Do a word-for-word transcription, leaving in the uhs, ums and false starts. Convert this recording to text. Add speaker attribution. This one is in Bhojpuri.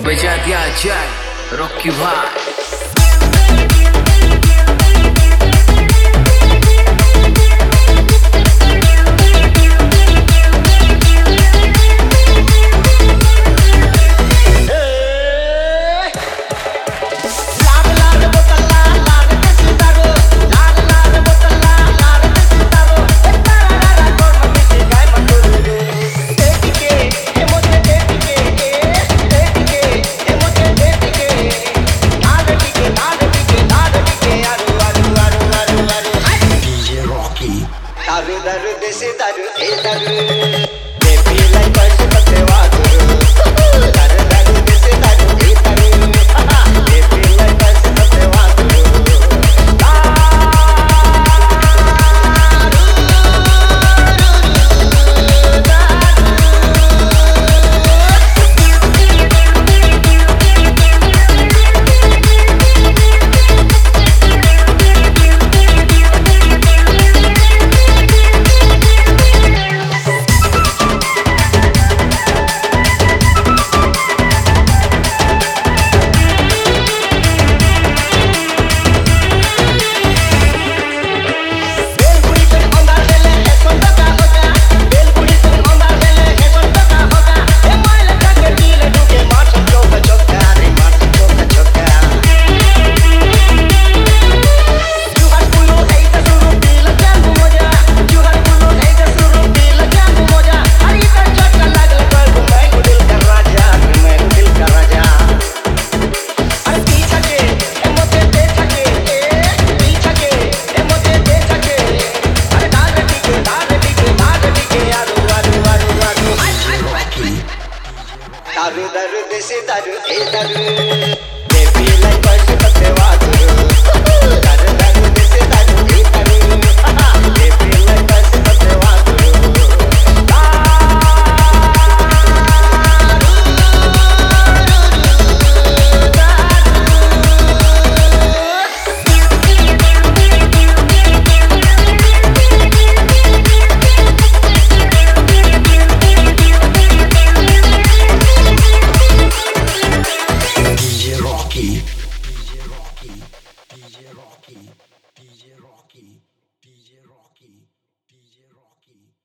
Speaker 1: बजा दिया जाए रॉकी भाई।
Speaker 2: दारू दारू देसी दारू ए दारू बेबी लाइक पैसे पत्ते वादरू दारू दारू देसी दारू ए दारू बेबी लाइक पैसे पत्ते वादरू दारू दारू देसी दारू ए दारू बेबी लाइक पैसे पत्ते वादरू दारू दारू देसी दारू ए दारू बेबी लाइक पैसे पत्ते वादरू
Speaker 3: D J Rocky, D J Rocky, D J Rocky.